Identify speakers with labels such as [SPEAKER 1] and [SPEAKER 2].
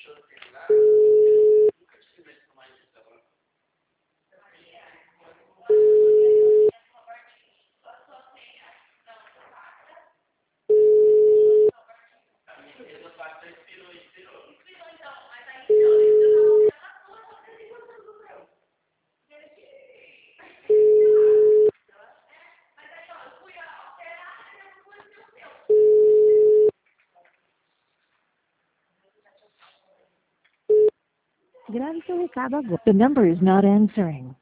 [SPEAKER 1] Grave seu recado agora. The number is not answering.